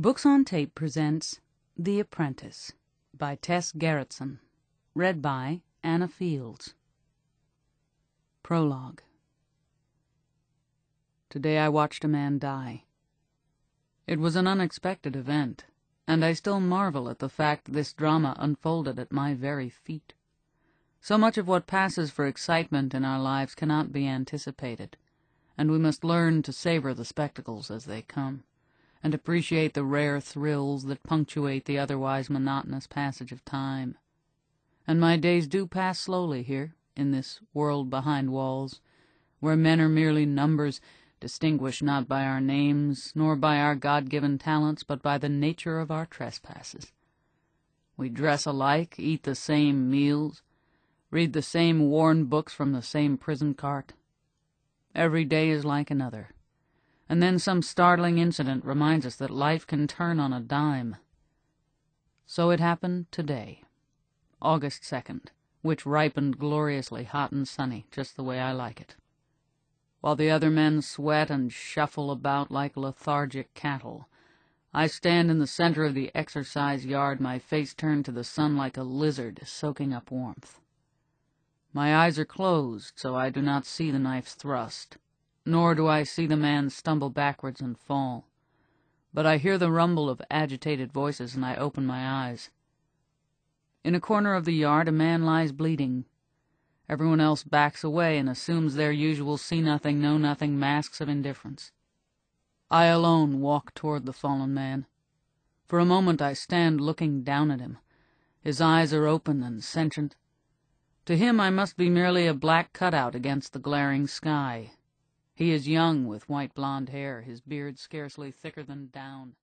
Books on Tape presents The Apprentice by Tess Gerritsen, read by Anna Fields. Prologue. Today I watched a man die. It was an unexpected event, and I still marvel at the fact this drama unfolded at my very feet. So much of what passes for excitement in our lives cannot be anticipated, and we must learn to savor the spectacles as they come, and appreciate the rare thrills that punctuate the otherwise monotonous passage of time. And my days do pass slowly here, in this world behind walls, where men are merely numbers, distinguished not by our names, nor by our God-given talents, but by the nature of our trespasses. We dress alike, eat the same meals, read the same worn books from the same prison cart. Every day is like another. And then some startling incident reminds us that life can turn on a dime. So it happened today, August 2nd, which ripened gloriously hot and sunny, just the way I like it. While the other men sweat and shuffle about like lethargic cattle, I stand in the center of the exercise yard, my face turned to the sun like a lizard soaking up warmth. My eyes are closed, so I do not see the knife's thrust, nor do I see the man stumble backwards and fall. But I hear the rumble of agitated voices, and I open my eyes. In a corner of the yard a man lies bleeding. Everyone else backs away and assumes their usual see-nothing, know-nothing masks of indifference. I alone walk toward the fallen man. For a moment I stand looking down at him. His eyes are open and sentient. To him I must be merely a black cutout against the glaring sky. He is young, with white blonde hair, his beard scarcely thicker than down.